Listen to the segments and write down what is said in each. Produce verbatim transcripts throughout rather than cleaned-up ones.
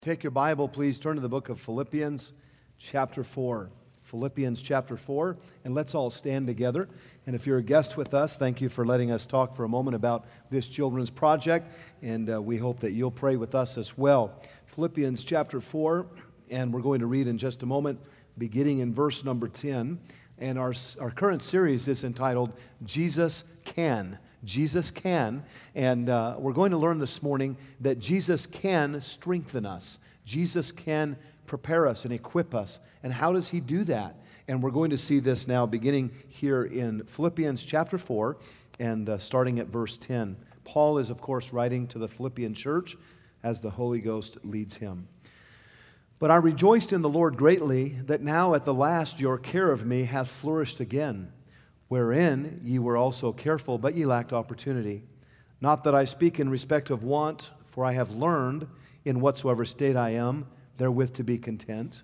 Take your Bible, please turn to the book of Philippians chapter four. Philippians chapter four, and let's all stand together. And if you're a guest with us, thank you for letting us talk for a moment about this children's project, and uh, we hope that you'll pray with us as well. Philippians chapter four, and we're going to read in just a moment, beginning in verse number ten. And our, our current series is entitled, Jesus Can. Jesus can, and uh, we're going to learn this morning that Jesus can strengthen us. Jesus can prepare us and equip us. And how does He do that? And we're going to see this now beginning here in Philippians chapter four and uh, starting at verse ten. Paul is, of course, writing to the Philippian church as the Holy Ghost leads him. But I rejoiced in the Lord greatly that now at the last your care of me hath flourished again, wherein ye were also careful, but ye lacked opportunity. Not that I speak in respect of want, for I have learned, in whatsoever state I am, therewith to be content.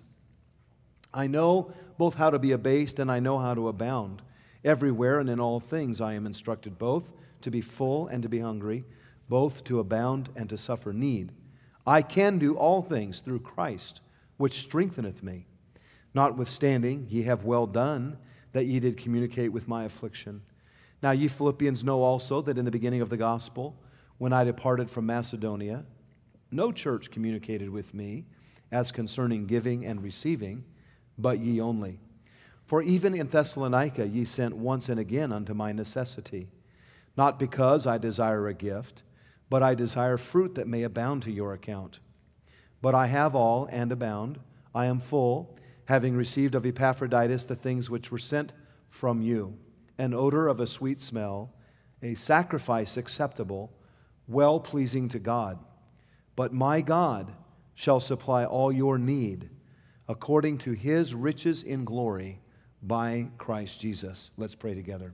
I know both how to be abased, and I know how to abound. Everywhere and in all things I am instructed both to be full and to be hungry, both to abound and to suffer need. I can do all things through Christ, which strengtheneth me. Notwithstanding, ye have well done, that ye did communicate with my affliction. Now ye Philippians know also that in the beginning of the gospel, when I departed from Macedonia, no church communicated with me as concerning giving and receiving, but ye only. For even in Thessalonica ye sent once and again unto my necessity, not because I desire a gift, but I desire fruit that may abound to your account. But I have all and abound. I am full, having received of Epaphroditus the things which were sent from you, an odor of a sweet smell, a sacrifice acceptable, well-pleasing to God. But my God shall supply all your need, according to His riches in glory, by Christ Jesus. Let's pray together.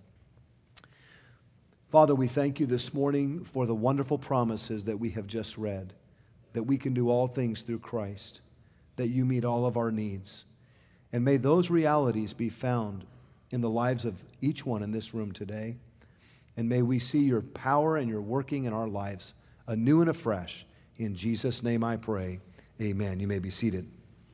Father, we thank you this morning for the wonderful promises that we have just read, that we can do all things through Christ, that you meet all of our needs. And may those realities be found in the lives of each one in this room today. And may we see your power and your working in our lives anew and afresh. In Jesus' name I pray. Amen. You may be seated.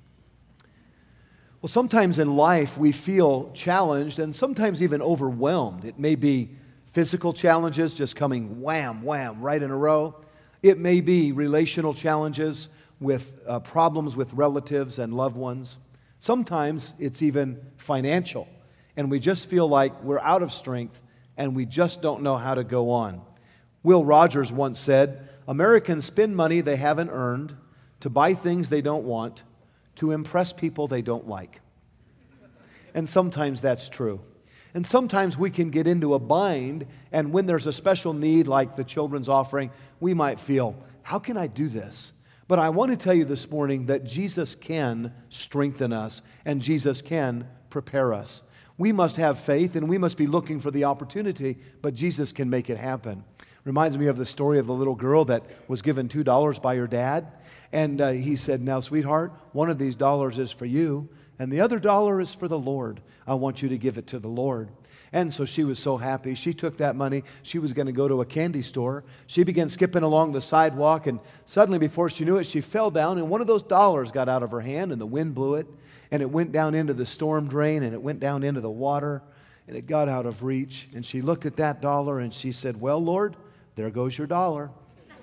Well, sometimes in life we feel challenged and sometimes even overwhelmed. It may be physical challenges just coming wham, wham, right in a row. It may be relational challenges with uh, problems with relatives and loved ones. Sometimes it's even financial, and we just feel like we're out of strength and we just don't know how to go on. Will Rogers once said, Americans spend money they haven't earned to buy things they don't want, to impress people they don't like. And sometimes that's true. And sometimes we can get into a bind, and when there's a special need like the children's offering, we might feel, how can I do this? But I want to tell you this morning that Jesus can strengthen us and Jesus can prepare us. We must have faith and we must be looking for the opportunity, but Jesus can make it happen. Reminds me of the story of the little girl that was given two dollars by her dad. And uh, he said, now, sweetheart, one of these dollars is for you and the other dollar is for the Lord. I want you to give it to the Lord. And so she was so happy. She took that money. She was going to go to a candy store. She began skipping along the sidewalk, and suddenly, before she knew it, she fell down, and one of those dollars got out of her hand, and the wind blew it, and it went down into the storm drain, and it went down into the water, and it got out of reach. And she looked at that dollar, and she said, well, Lord, there goes your dollar.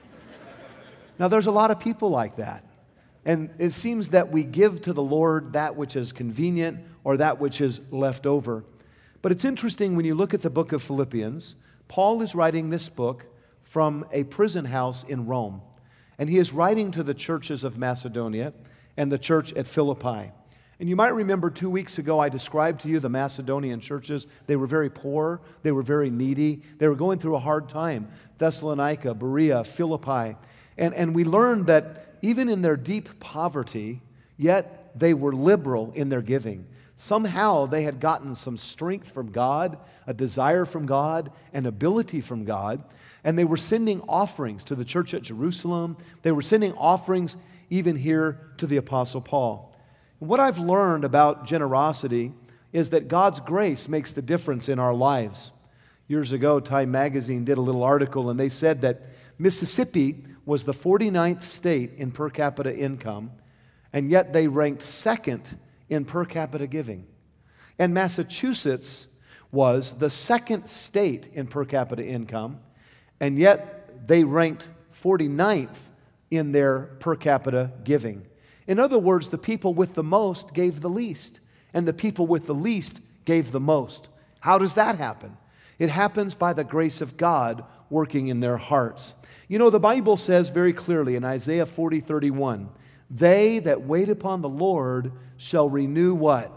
Now, there's a lot of people like that. And it seems that we give to the Lord that which is convenient or that which is left over. But it's interesting when you look at the book of Philippians, Paul is writing this book from a prison house in Rome. And he is writing to the churches of Macedonia and the church at Philippi. And you might remember two weeks ago I described to you the Macedonian churches. They were very poor. They were very needy. They were going through a hard time. Thessalonica, Berea, Philippi. And, and we learned that even in their deep poverty, yet they were liberal in their giving. Somehow they had gotten some strength from God, a desire from God, an ability from God, and they were sending offerings to the church at Jerusalem. They were sending offerings even here to the Apostle Paul. And what I've learned about generosity is that God's grace makes the difference in our lives. Years ago, Time Magazine did a little article, and they said that Mississippi was the forty-ninth state in per capita income, and yet they ranked second in per capita giving. And Massachusetts was the second state in per capita income, and yet they ranked forty-ninth in their per capita giving. In other words, the people with the most gave the least, and the people with the least gave the most. How does that happen? It happens by the grace of God working in their hearts. You know, the Bible says very clearly in Isaiah forty thirty-one, they that wait upon the Lord shall renew what?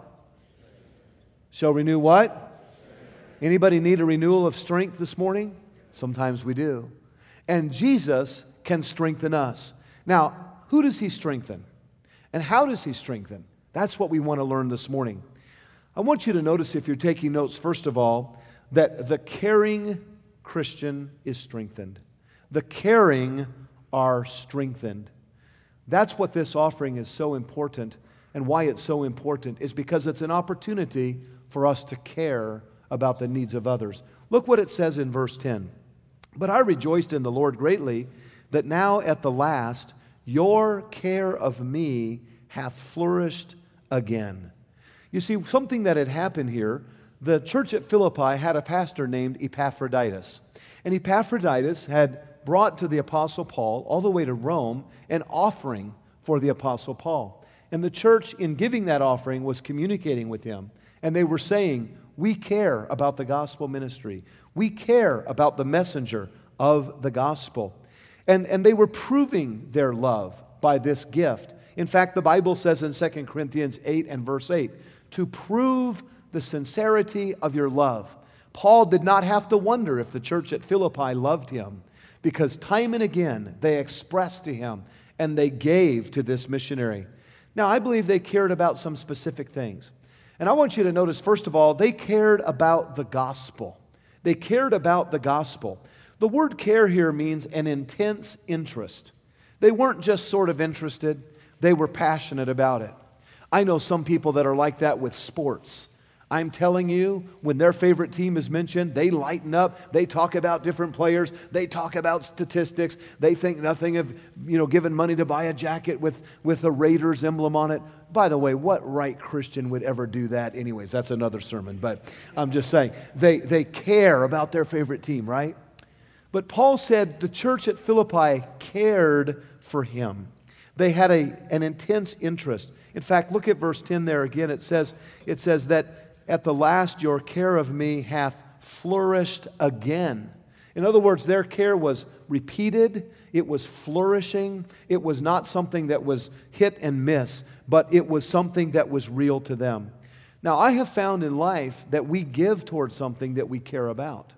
Shall renew what? Anybody need a renewal of strength this morning? Sometimes we do. And Jesus can strengthen us. Now, who does He strengthen? And how does He strengthen? That's what we want to learn this morning. I want you to notice, if you're taking notes, first of all, that the caring Christian is strengthened. The caring are strengthened. That's what this offering is so important, and why it's so important is because it's an opportunity for us to care about the needs of others. Look what it says in verse ten. But I rejoiced in the Lord greatly, that now at the last your care of me hath flourished again. You see, something that had happened here, the church at Philippi had a pastor named Epaphroditus. And Epaphroditus had brought to the Apostle Paul, all the way to Rome, an offering for the Apostle Paul. And the church, in giving that offering, was communicating with him. And they were saying, we care about the gospel ministry. We care about the messenger of the gospel. And, and they were proving their love by this gift. In fact, the Bible says in Second Corinthians eight and verse eight, to prove the sincerity of your love. Paul did not have to wonder if the church at Philippi loved him, because time and again they expressed to him and they gave to this missionary. Now, I believe they cared about some specific things. And I want you to notice, first of all, they cared about the gospel. They cared about the gospel. The word care here means an intense interest. They weren't just sort of interested, they were passionate about it. I know some people that are like that with sports. I'm telling you, when their favorite team is mentioned, they lighten up, they talk about different players, they talk about statistics, they think nothing of, you know, giving money to buy a jacket with, with a Raiders emblem on it. By the way, what right Christian would ever do that? Anyways, that's another sermon, but I'm just saying, they, they care about their favorite team, right? But Paul said the church at Philippi cared for him. They had a, an intense interest. In fact, look at verse ten there again. It says, it says that at the last your care of me hath flourished again. In other words, their care was repeated, it was flourishing, it was not something that was hit and miss, but it was something that was real to them. Now, I have found in life that we give towards something that we care about.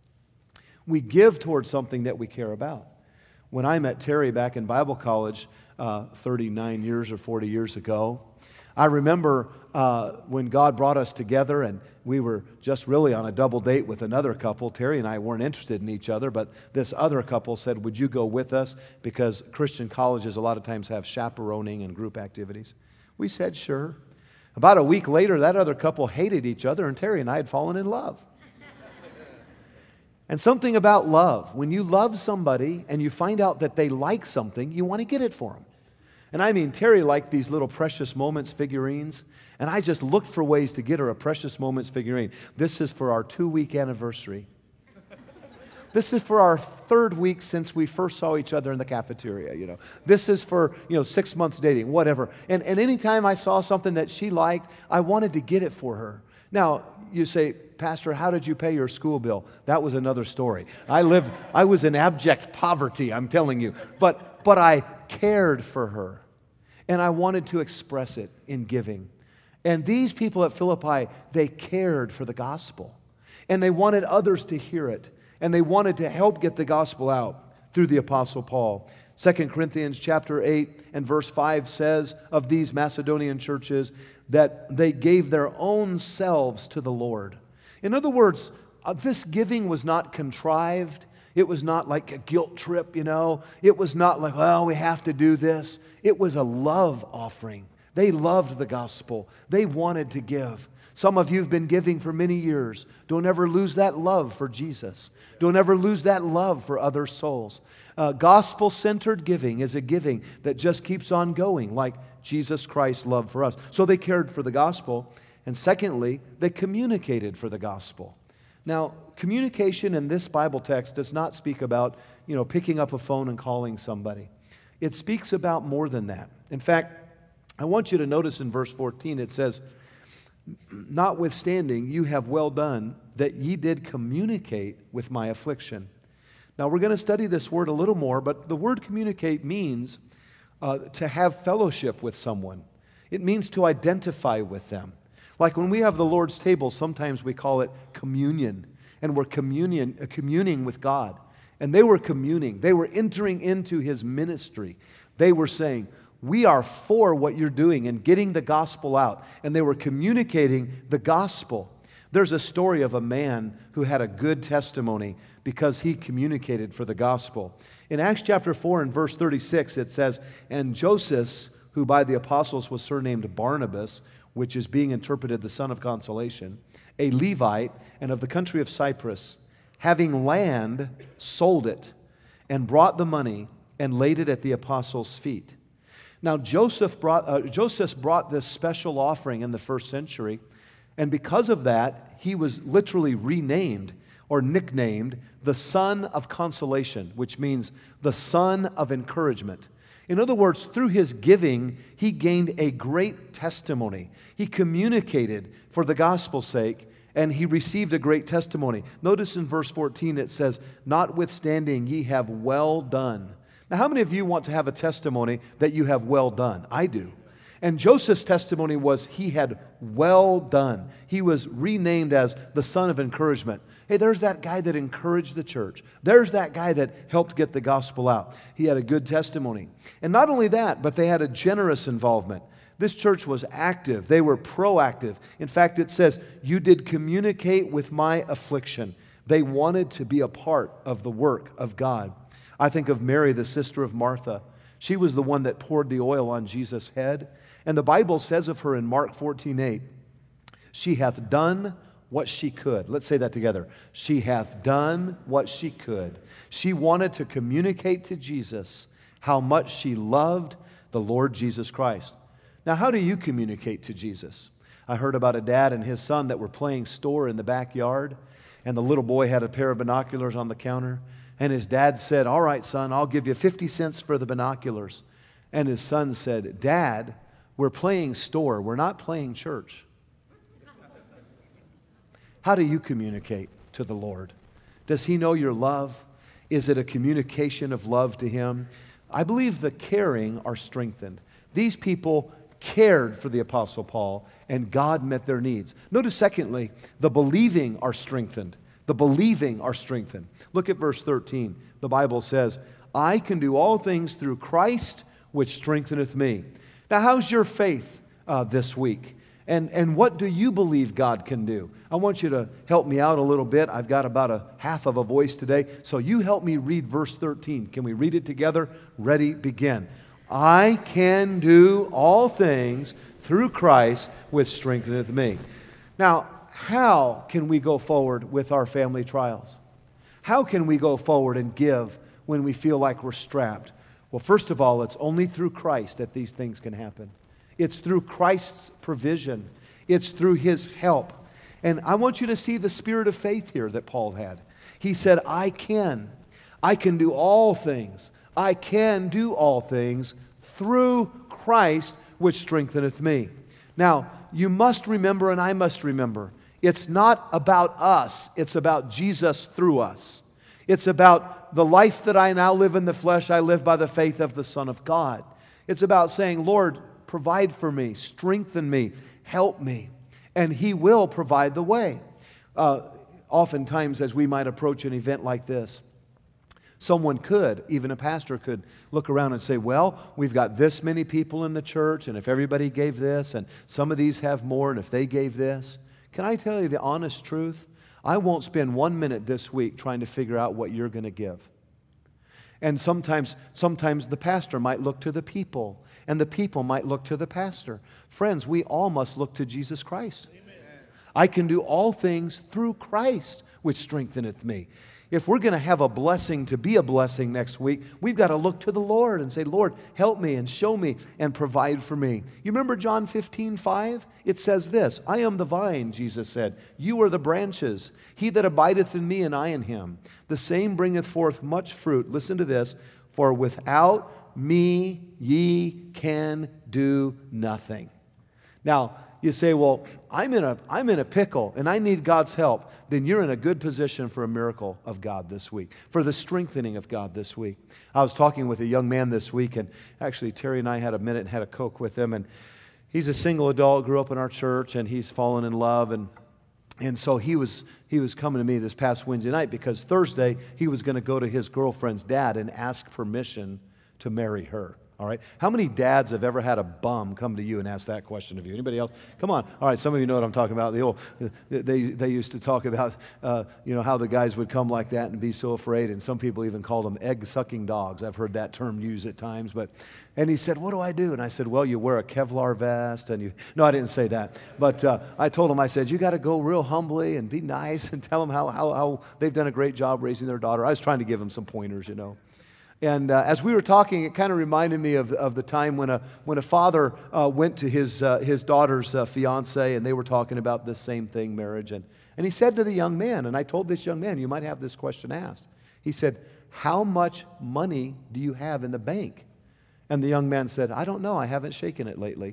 We give towards something that we care about. When I met Terry back in Bible college uh, thirty-nine years or forty years ago, I remember uh, when God brought us together and we were just really on a double date with another couple. Terry and I weren't interested in each other, but this other couple said, would you go with us? Because Christian colleges a lot of times have chaperoning and group activities. We said, sure. About a week later, that other couple hated each other, and Terry and I had fallen in love. And something about love, when you love somebody and you find out that they like something, you want to get it for them. And I mean, Terry liked these little Precious Moments figurines, and I just looked for ways to get her a Precious Moments figurine. This is for our two-week anniversary. This is for our third week since we first saw each other in the cafeteria, you know. This is for, you know, six months dating, whatever. And, and anytime I saw something that she liked, I wanted to get it for her. Now, you say, Pastor, how did you pay your school bill? That was another story. I lived, I was in abject poverty, I'm telling you. But, but I cared for her, and I wanted to express it in giving. And these people at Philippi, they cared for the gospel, and they wanted others to hear it, and they wanted to help get the gospel out through the Apostle Paul. Second Corinthians chapter eight and verse five says of these Macedonian churches that they gave their own selves to the Lord. In other words, uh, this giving was not contrived. It was not like a guilt trip, you know. It was not like, well, we have to do this. It was a love offering. They loved the gospel. They wanted to give. Some of you have been giving for many years. Don't ever lose that love for Jesus. Don't ever lose that love for other souls. Uh, gospel-centered giving is a giving that just keeps on going, like Jesus Christ's love for us. So they cared for the gospel. And secondly, they communicated for the gospel. Now, communication in this Bible text does not speak about, you know, picking up a phone and calling somebody. It speaks about more than that. In fact, I want you to notice in verse fourteen, it says, notwithstanding, you have well done that ye did communicate with my affliction. Now, we're going to study this word a little more, but the word communicate means uh, to have fellowship with someone. It means to identify with them. Like when we have the Lord's table, sometimes we call it communion, and we're communion, uh, communing with God. And they were communing. They were entering into His ministry. They were saying, we are for what you're doing and getting the gospel out. And they were communicating the gospel. There's a story of a man who had a good testimony because he communicated for the gospel. In Acts chapter four and verse thirty-six, it says, and Joseph, who by the apostles was surnamed Barnabas, which is being interpreted the son of consolation, a Levite and of the country of Cyprus, having land, sold it, and brought the money and laid it at the apostles' feet. Now Joseph brought, uh, Joseph brought this special offering in the first century, and because of that, he was literally renamed or nicknamed the Son of Consolation, which means the Son of Encouragement. In other words, through his giving, he gained a great testimony. He communicated for the gospel's sake, and he received a great testimony. Notice in verse fourteen it says, notwithstanding ye have well done. Now, how many of you want to have a testimony that you have well done? I do. And Joseph's testimony was he had well done. He was renamed as the Son of Encouragement. Hey, there's that guy that encouraged the church. There's that guy that helped get the gospel out. He had a good testimony. And not only that, but they had a generous involvement. This church was active. They were proactive. In fact, it says, you did communicate with my affliction. They wanted to be a part of the work of God. I think of Mary, the sister of Martha. She was the one that poured the oil on Jesus' head. And the Bible says of her in Mark fourteen eight, she hath done what she could. Let's say that together. She hath done what she could. She wanted to communicate to Jesus how much she loved the Lord Jesus Christ. Now, how do you communicate to Jesus? I heard about a dad and his son that were playing store in the backyard, and the little boy had a pair of binoculars on the counter, and his dad said, all right, son, I'll give you fifty cents for the binoculars. And his son said, Dad, we're playing store. We're not playing church. How do you communicate to the Lord? Does He know your love? Is it a communication of love to Him? I believe the caring are strengthened. These people cared for the Apostle Paul, and God met their needs. Notice, secondly, the believing are strengthened. The believing are strengthened. Look at verse thirteen. The Bible says, I can do all things through Christ, which strengtheneth me. Now, how's your faith uh, this week? And, and what do you believe God can do? I want you to help me out a little bit. I've got about a half of a voice today. So you help me read verse thirteen. Can we read it together? Ready, begin. I can do all things through Christ, which strengtheneth me. Now, how can we go forward with our family trials? How can we go forward and give when we feel like we're strapped? Well, first of all, it's only through Christ that these things can happen. It's through Christ's provision. It's through His help. And I want you to see the spirit of faith here that Paul had. He said, I can. I can do all things. I can do all things through Christ, which strengtheneth me. Now, you must remember, and I must remember, it's not about us. It's about Jesus through us. It's about the life that I now live in the flesh, I live by the faith of the Son of God. It's about saying, Lord, provide for me, strengthen me, help me. And He will provide the way. Uh, oftentimes, as we might approach an event like this, someone could, even a pastor could, look around and say, well, we've got this many people in the church, and if everybody gave this, and some of these have more, and if they gave this. Can I tell you the honest truth? I won't spend one minute this week trying to figure out what you're going to give. And sometimes, sometimes the pastor might look to the people and the people might look to the pastor. Friends, we all must look to Jesus Christ. Amen. I can do all things through Christ, which strengtheneth me. If we're going to have a blessing to be a blessing next week, we've got to look to the Lord and say, Lord, help me and show me and provide for me. You remember John fifteen five? It says this, I am the vine, Jesus said. You are the branches. He that abideth in me and I in him, the same bringeth forth much fruit. Listen to this. For without me ye can do nothing. Now, you say, well, I'm in a, I'm in a pickle and I need God's help. Then you're in a good position for a miracle of God this week, for the strengthening of God this week. I was talking with a young man this week, and actually Terry and I had a minute and had a Coke with him, and he's a single adult, grew up in our church, and he's fallen in love, and and so he was he was coming to me this past Wednesday night because Thursday he was going to go to his girlfriend's dad and ask permission to marry her. All right. How many dads have ever had a bum come to you and ask that question of you? Anybody else? Come on. All right. Some of you know what I'm talking about. The old, they they used to talk about uh, you know how the guys would come like that and be so afraid, and some people even called them egg-sucking dogs. I've heard that term used at times. But and he said, "What do I do?" And I said, "Well, you wear a Kevlar vest, and you." No, I didn't say that. But uh, I told him, I said, "You got to go real humbly and be nice and tell them how how how they've done a great job raising their daughter." I was trying to give him some pointers, you know. And uh, as we were talking, it kind of reminded me of, of the time when a, when a father uh, went to his, uh, his daughter's uh, fiance, and they were talking about this same thing, marriage. And, and he said to the young man, and I told this young man, you might have this question asked. He said, how much money do you have in the bank? And the young man said, I don't know, I haven't shaken it lately.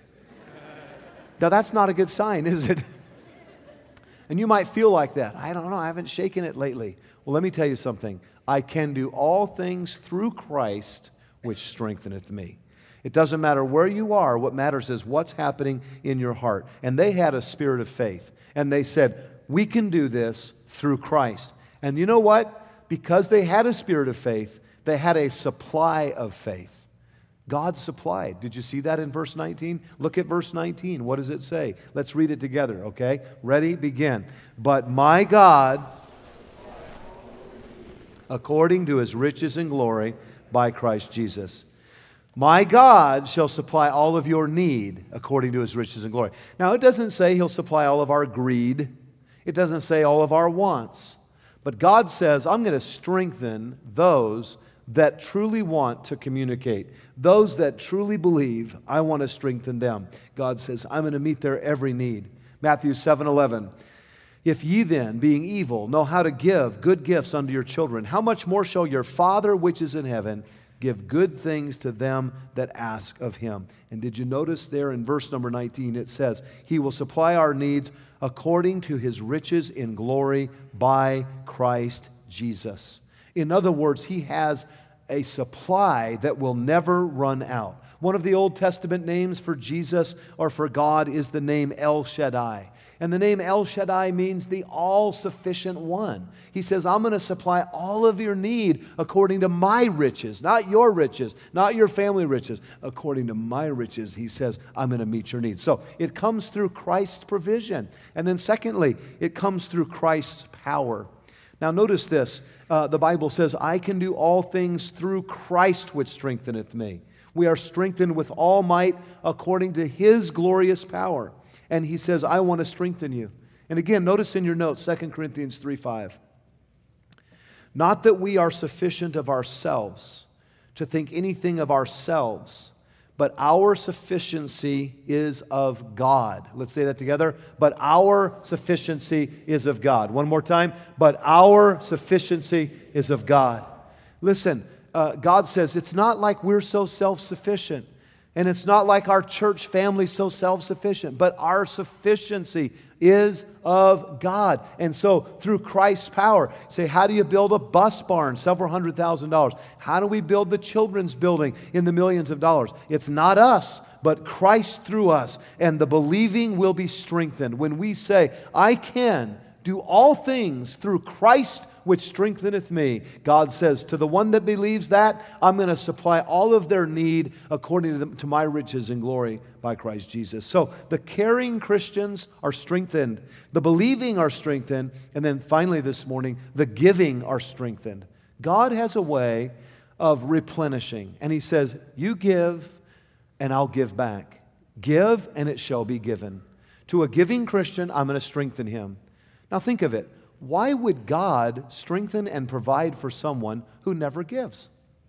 Now that's not a good sign, is it? And you might feel like that. I don't know, I haven't shaken it lately. Well, let me tell you something. I can do all things through Christ, which strengtheneth me. It doesn't matter where you are. What matters is what's happening in your heart. And they had a spirit of faith. And they said, we can do this through Christ. And you know what? Because they had a spirit of faith, they had a supply of faith. God supplied. Did you see that in verse nineteen? Look at verse nineteen. What does it say? Let's read it together, okay? Ready? Begin. But my God, according to his riches and glory by Christ Jesus. My God shall supply all of your need according to his riches and glory. Now, it doesn't say he'll supply all of our greed. It doesn't say all of our wants. But God says, I'm going to strengthen those that truly want to communicate. Those that truly believe, I want to strengthen them. God says, I'm going to meet their every need. Matthew seven eleven. If ye then, being evil, know how to give good gifts unto your children, how much more shall your Father which is in heaven give good things to them that ask of him? And did you notice there in verse number nineteen, it says, he will supply our needs according to his riches in glory by Christ Jesus. In other words, he has a supply that will never run out. One of the Old Testament names for Jesus or for God is the name El Shaddai. And the name El Shaddai means the all-sufficient one. He says, I'm going to supply all of your need according to my riches, not your riches, not your family riches. According to my riches, he says, I'm going to meet your needs. So it comes through Christ's provision. And then secondly, it comes through Christ's power. Now notice this. Uh, the Bible says, I can do all things through Christ which strengtheneth me. We are strengthened with all might according to his glorious power. And he says, I want to strengthen you. And again, notice in your notes, Second Corinthians three five. Not that we are sufficient of ourselves to think anything of ourselves, but our sufficiency is of God. Let's say that together. But our sufficiency is of God. One more time. But our sufficiency is of God. Listen, uh, God says it's not like we're so self-sufficient. And it's not like our church family is so self-sufficient, but our sufficiency is of God. And so through Christ's power, say, how do you build a bus barn? Several hundred thousand dollars. How do we build the children's building in the millions of dollars? It's not us, but Christ through us. And the believing will be strengthened when we say, I can do all things through Christ which strengtheneth me. God says, to the one that believes that, I'm going to supply all of their need according to, the, to my riches and glory by Christ Jesus. So the caring Christians are strengthened. The believing are strengthened. And then finally this morning, the giving are strengthened. God has a way of replenishing. And he says, you give and I'll give back. Give, and it shall be given. To a giving Christian, I'm going to strengthen him. Now think of it. Why would God strengthen and provide for someone who never gives?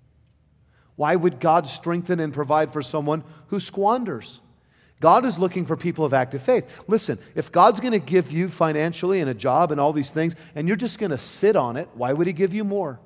Why would God strengthen and provide for someone who squanders? God is looking for people of active faith. Listen, if God's going to give you financially and a job and all these things, and you're just going to sit on it, why would He give you more?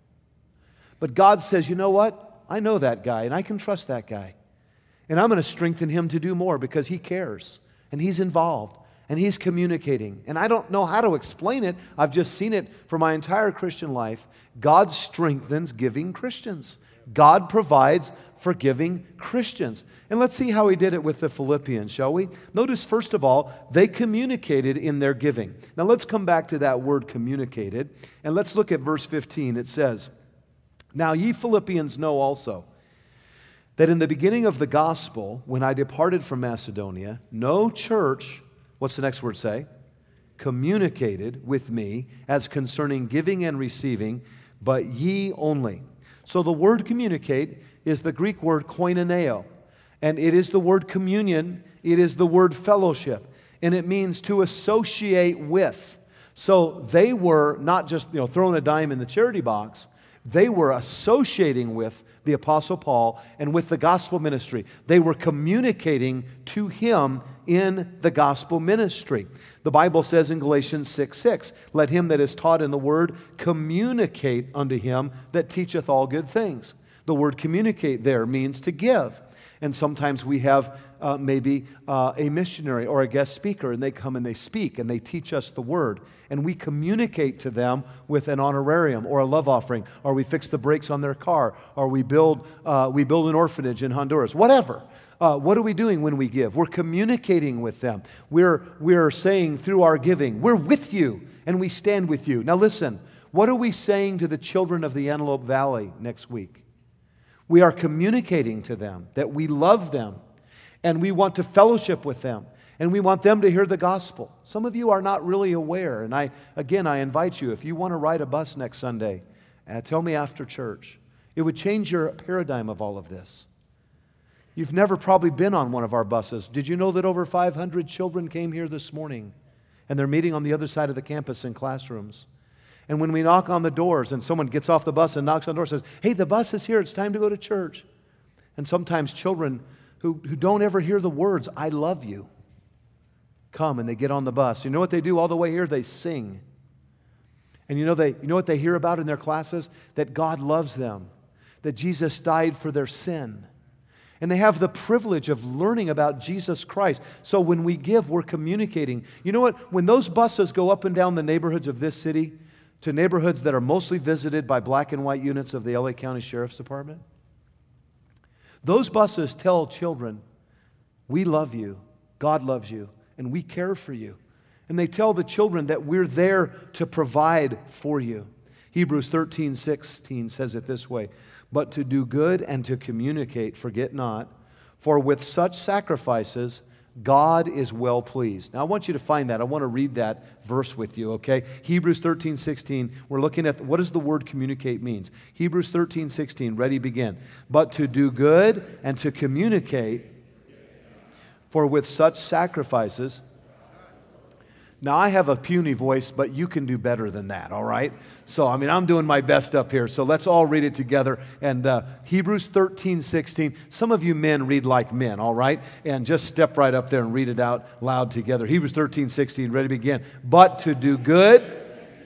But God says, you know what? I know that guy, and I can trust that guy. And I'm going to strengthen him to do more because he cares, and he's involved, and he's communicating. And I don't know how to explain it. I've just seen it for my entire Christian life. God strengthens giving Christians. God provides for giving Christians. And let's see how He did it with the Philippians, shall we? Notice, first of all, they communicated in their giving. Now let's come back to that word communicated, and let's look at verse fifteen. It says, "Now ye Philippians know also that in the beginning of the gospel, when I departed from Macedonia, no church," what's the next word say? "communicated with me as concerning giving and receiving, but ye only." So the word communicate is the Greek word koinoneo, and it is the word communion, it is the word fellowship, and it means to associate with. So they were not just, you know, throwing a dime in the charity box. They were associating with the Apostle Paul and with the gospel ministry. They were communicating to him in the gospel ministry. The Bible says in Galatians six six, "Let him that is taught in the word communicate unto him that teacheth all good things." The word communicate there means to give. And sometimes we have uh, maybe uh, a missionary or a guest speaker, and they come and they speak and they teach us the word. And we communicate to them with an honorarium or a love offering, or we fix the brakes on their car, or we build, uh, we build an orphanage in Honduras, whatever. Uh, what are we doing when we give? We're communicating with them. We're, we're saying through our giving, we're with you and we stand with you. Now listen, what are we saying to the children of the Antelope Valley next week? We are communicating to them that we love them and we want to fellowship with them and we want them to hear the gospel. Some of you are not really aware, and I again, I invite you, if you want to ride a bus next Sunday, uh, tell me after church. It would change your paradigm of all of this. You've never probably been on one of our buses. Did you know that over five hundred children came here this morning, and they're meeting on the other side of the campus in classrooms? And when we knock on the doors and someone gets off the bus and knocks on the door and says, "Hey, the bus is here, it's time to go to church." And sometimes children who, who don't ever hear the words, "I love you," come and they get on the bus. You know what they do all the way here? They sing. And you know, they, you know what they hear about in their classes? That God loves them, that Jesus died for their sin. And they have the privilege of learning about Jesus Christ. So when we give, we're communicating. You know what? When those buses go up and down the neighborhoods of this city to neighborhoods that are mostly visited by black and white units of the L A County Sheriff's Department, those buses tell children, "We love you, God loves you, and we care for you." And they tell the children that we're there to provide for you. Hebrews thirteen sixteen says it this way, "But to do good and to communicate, forget not, for with such sacrifices God is well pleased." Now I want you to find that. I want to read that verse with you, okay? Hebrews thirteen sixteen, we're looking at what does the word communicate means. Hebrews thirteen sixteen, ready, begin. "But to do good and to communicate, for with such sacrifices..." Now, I have a puny voice, but you can do better than that, all right? So, I mean, I'm doing my best up here. So let's all read it together. And uh, Hebrews thirteen sixteen, some of you men read like men, all right? And just step right up there and read it out loud together. Hebrews thirteen sixteen, ready to begin. "But to do good..."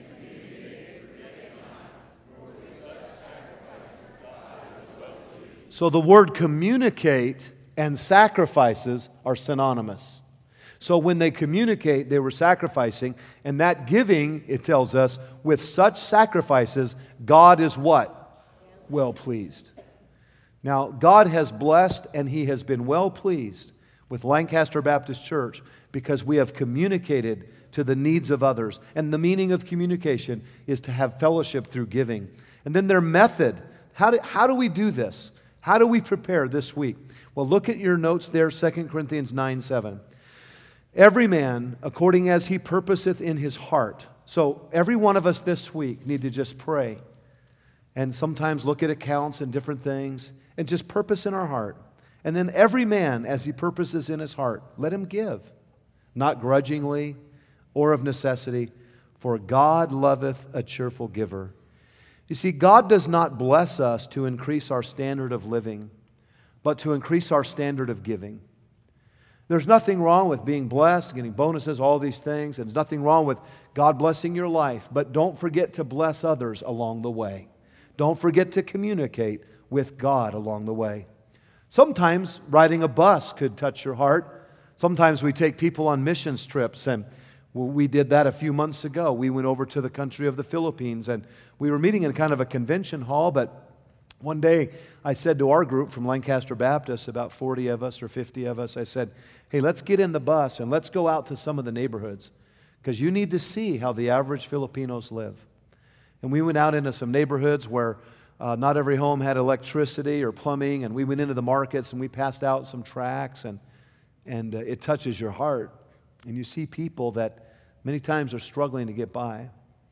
So the word communicate and sacrifices are synonymous. So when they communicate, they were sacrificing. And that giving, it tells us, with such sacrifices, God is what? Well pleased. Now, God has blessed and He has been well pleased with Lancaster Baptist Church because we have communicated to the needs of others. And the meaning of communication is to have fellowship through giving. And then their method. How do, how do we do this? How do we prepare this week? Well, look at your notes there, Second Corinthians nine seven. "Every man according as he purposeth in his heart." So every one of us this week need to just pray and sometimes look at accounts and different things and just purpose in our heart. And then every man, as he purposes in his heart, let him give, not grudgingly or of necessity, for God loveth a cheerful giver. You see, God does not bless us to increase our standard of living, but to increase our standard of giving. There's nothing wrong with being blessed, getting bonuses, all these things, and there's nothing wrong with God blessing your life, but don't forget to bless others along the way. Don't forget to communicate with God along the way. Sometimes riding a bus could touch your heart. Sometimes we take people on missions trips, and we did that a few months ago. We went over to the country of the Philippines, and we were meeting in kind of a convention hall, but one day I said to our group from Lancaster Baptist, about forty of us or fifty of us, I said, hey, let's get in the bus and let's go out to some of the neighborhoods because you need to see how the average Filipinos live. And we went out into some neighborhoods where uh, not every home had electricity or plumbing, and we went into the markets and we passed out some tracts, and, and uh, it touches your heart. And you see people that many times are struggling to get by.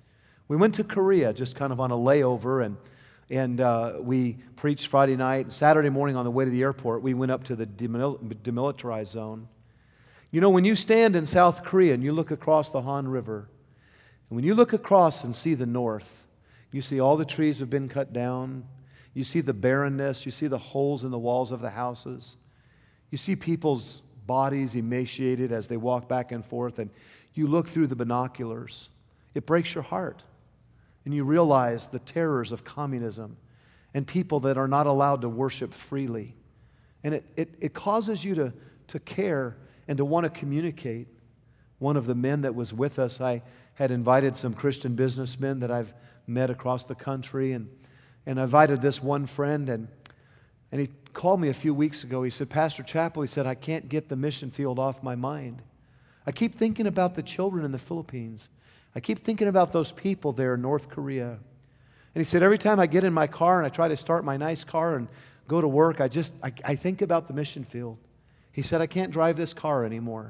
We went to Korea just kind of on a layover, and And uh, we preached Friday night. Saturday morning on the way to the airport, we went up to the demil- demilitarized zone. You know, when you stand in South Korea and you look across the Han River, and when you look across and see the north, you see all the trees have been cut down. You see the barrenness. You see the holes in the walls of the houses. You see people's bodies emaciated as they walk back and forth, and you look through the binoculars. It breaks your heart. And you realize the terrors of communism and people that are not allowed to worship freely. And it, it, it causes you to, to care and to want to communicate. One of the men that was with us, I had invited some Christian businessmen that I've met across the country, and, and I invited this one friend, and, and he called me a few weeks ago. He said, Pastor Chappell, he said, I can't get the mission field off my mind. I keep thinking about the children in the Philippines. I keep thinking about those people there in North Korea. And he said, every time I get in my car and I try to start my nice car and go to work, I just, I, I think about the mission field. He said, I can't drive this car anymore.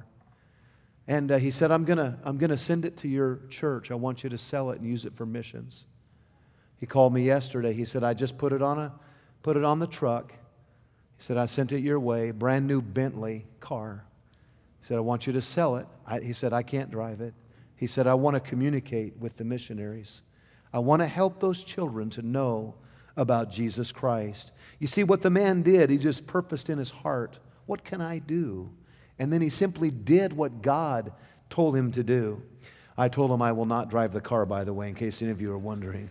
And uh, he said, I'm gonna, I'm gonna send it to your church. I want you to sell it and use it for missions. He called me yesterday. He said, I just put it on a, put it on the truck. He said, I sent it your way, brand new Bentley car. He said, I want you to sell it. I, he said, I can't drive it. He said, I want to communicate with the missionaries. I want to help those children to know about Jesus Christ. You see, what the man did, he just purposed in his heart, what can I do? And then he simply did what God told him to do. I told him I will not drive the car, by the way, in case any of you are wondering.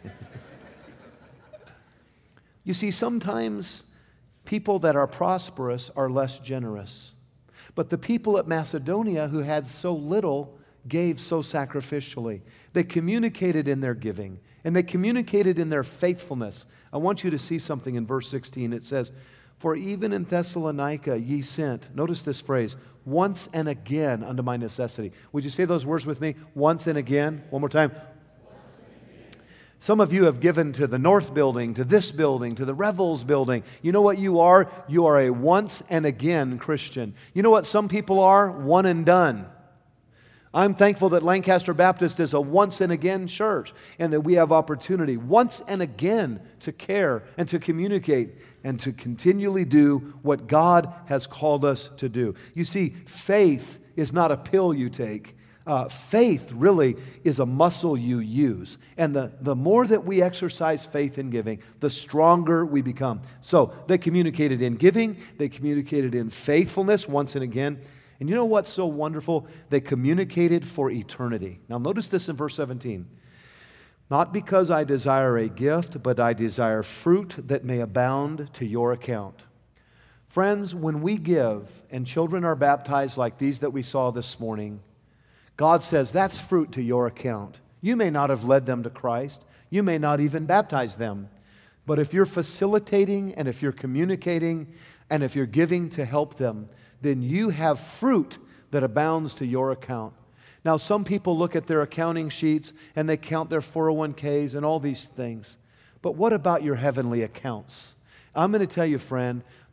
You see, sometimes people that are prosperous are less generous. But the people at Macedonia who had so little gave so sacrificially. They communicated in their giving, and they communicated in their faithfulness. I want you to see something in verse sixteen. It says, for even in Thessalonica ye sent, notice this phrase, once and again unto my necessity. Would you say those words with me? Once and again. One more time. Some of you have given to the North Building, to this building, to the Revels Building. You know what you are? You are a once and again Christian. You know what some people are? One and done. I'm thankful that Lancaster Baptist is a once and again church, and that we have opportunity once and again to care and to communicate and to continually do what God has called us to do. You see, faith is not a pill you take. Uh, faith really is a muscle you use. And the, the more that we exercise faith in giving, the stronger we become. So they communicated in giving, they communicated in faithfulness once and again. And you know what's so wonderful? They communicated for eternity. Now notice this in verse seventeen. Not because I desire a gift, but I desire fruit that may abound to your account. Friends, when we give and children are baptized like these that we saw this morning, God says that's fruit to your account. You may not have led them to Christ. You may not even baptize them. But if you're facilitating and if you're communicating and if you're giving to help them, then you have fruit that abounds to your account. Now, some people look at their accounting sheets and they count their four oh one k's and all these things. But what about your heavenly accounts? I'm going to tell you, friend,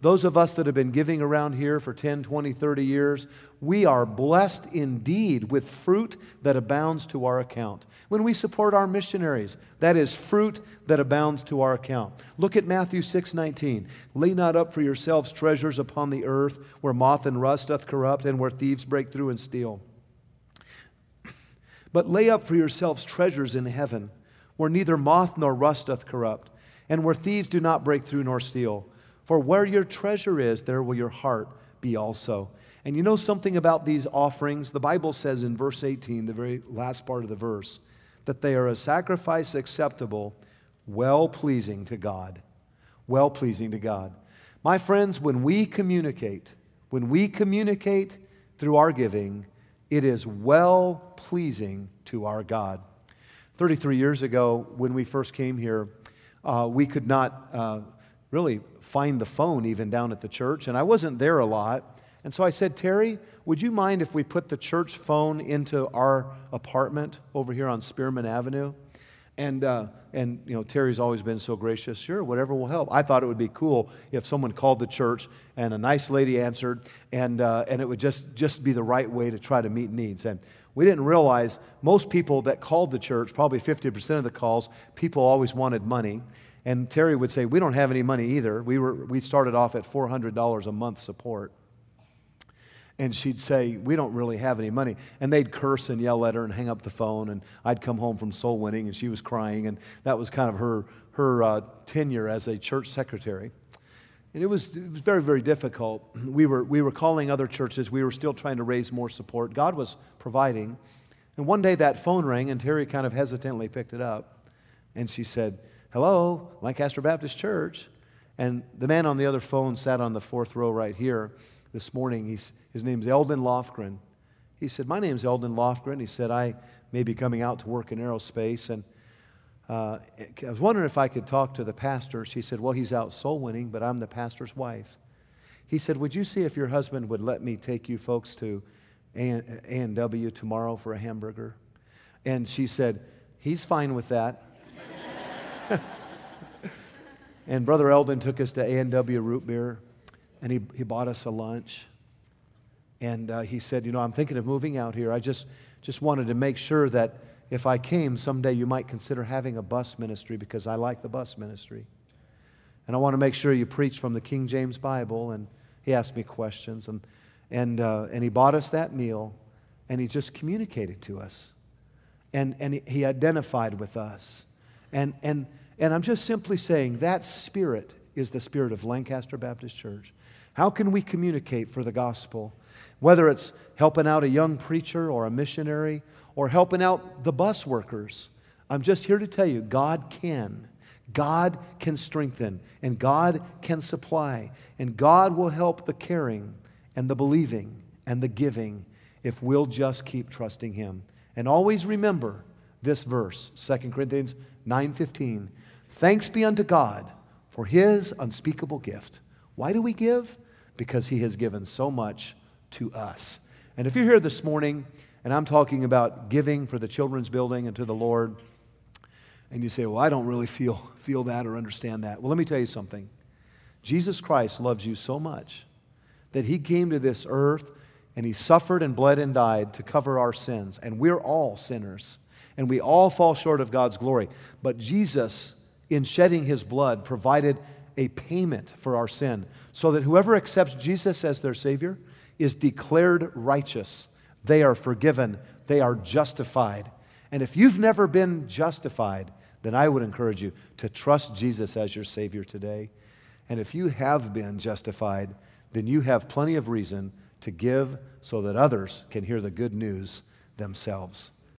Those of us that have been giving around here for ten, twenty, thirty years, we are blessed indeed with fruit that abounds to our account. When we support our missionaries, that is fruit that abounds to our account. Look at Matthew six nineteen. Lay not up for yourselves treasures upon the earth, where moth and rust doth corrupt, and where thieves break through and steal. But lay up for yourselves treasures in heaven, where neither moth nor rust doth corrupt, and where thieves do not break through nor steal. For where your treasure is, there will your heart be also. And you know something about these offerings? The Bible says in verse eighteen, the very last part of the verse, that they are a sacrifice acceptable, well-pleasing to God. Well-pleasing to God. My friends, when we communicate, when we communicate through our giving, it is well-pleasing to our God. thirty-three years ago, when we first came here, uh, we could not uh, really find the phone even down at the church, and I wasn't there a lot. And so I said, Terry, would you mind if we put the church phone into our apartment over here on Spearman Avenue? And, uh, and you know, Terry's always been so gracious. Sure, whatever will help. I thought it would be cool if someone called the church and a nice lady answered, and, uh, and it would just, just be the right way to try to meet needs. And we didn't realize most people that called the church, probably fifty percent of the calls, people always wanted money. And Terry would say, we don't have any money either. We, were, we started off at four hundred dollars a month support. And she'd say, we don't really have any money. And they'd curse and yell at her and hang up the phone. And I'd come home from soul winning and she was crying. And that was kind of her, her uh, tenure as a church secretary. And it was, it was very, very difficult. We were, we were calling other churches. We were still trying to raise more support. God was providing. And one day that phone rang and Terry kind of hesitantly picked it up. And she said, hello, Lancaster Baptist Church. And the man on the other phone sat on the fourth row right here. This morning, he's, his name's Eldon Lofgren. He said, my name's Eldon Lofgren. He said, I may be coming out to work in aerospace, and uh, I was wondering if I could talk to the pastor. She said, well, he's out soul winning, but I'm the pastor's wife. He said, would you see if your husband would let me take you folks to A and W tomorrow for a hamburger? And she said, he's fine with that. And Brother Eldon took us to A and W Root Beer. And he, he bought us a lunch. And uh, he said, you know, I'm thinking of moving out here. I just, just wanted to make sure that if I came someday, you might consider having a bus ministry because I like the bus ministry. And I want to make sure you preach from the King James Bible. And he asked me questions. And, and, uh, and he bought us that meal. And he just communicated to us. And, and he, he identified with us. And, and, and I'm just simply saying that spirit is the spirit of Lancaster Baptist Church. How can we communicate for the gospel? Whether it's helping out a young preacher or a missionary or helping out the bus workers. I'm just here to tell you, God can. God can strengthen and God can supply. And God will help the caring and the believing and the giving if we'll just keep trusting Him. And always remember this verse, Second Corinthians nine fifteen. Thanks be unto God for His unspeakable gift. Why do we give? Because He has given so much to us. And if you're here this morning, and I'm talking about giving for the children's building and to the Lord, and you say, well, I don't really feel, feel that or understand that. Well, let me tell you something. Jesus Christ loves you so much that He came to this earth and He suffered and bled and died to cover our sins. And we're all sinners. And we all fall short of God's glory. But Jesus, in shedding His blood, provided a payment for our sin so that whoever accepts Jesus as their Savior is declared righteous. They are forgiven. They are justified. And if you've never been justified, then I would encourage you to trust Jesus as your Savior today. And if you have been justified, then you have plenty of reason to give so that others can hear the good news themselves.